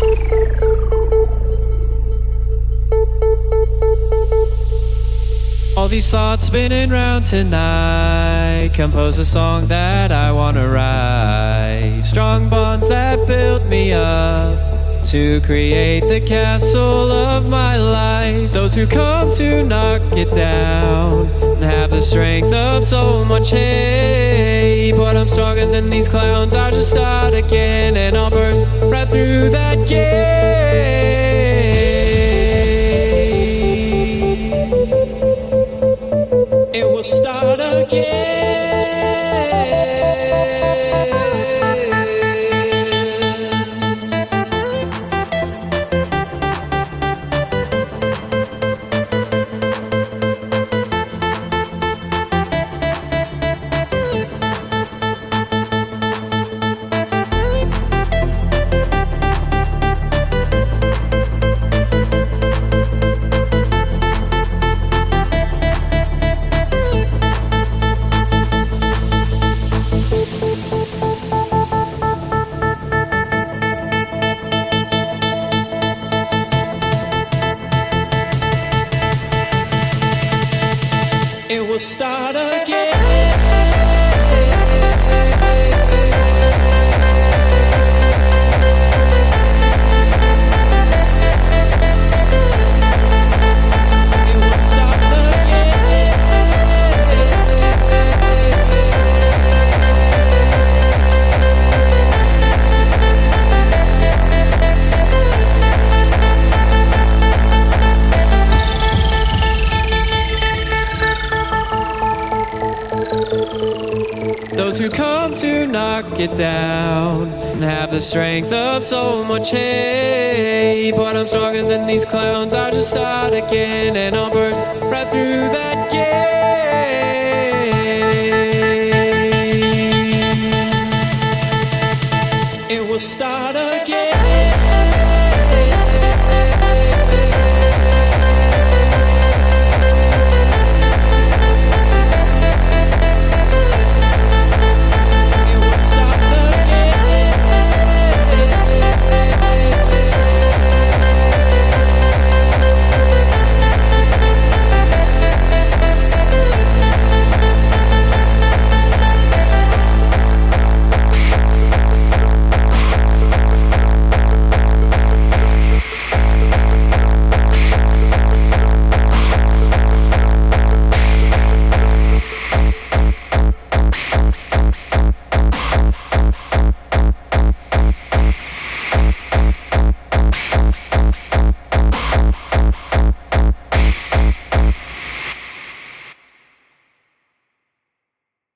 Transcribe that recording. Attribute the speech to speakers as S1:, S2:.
S1: All these thoughts spinning round tonight, compose a song that I wanna write. Strong bonds that built me up to create the castle of my life. Those who come to knock it down and have the strength of so much hate. But I'm stronger than these clowns, I'll just start again, and I'll burst right through that gate. It will start again. It will start again. Those who come to knock it down and have the strength of so much hate. But I'm stronger than these clowns, I'll just start again, and I'll burst right through that gate.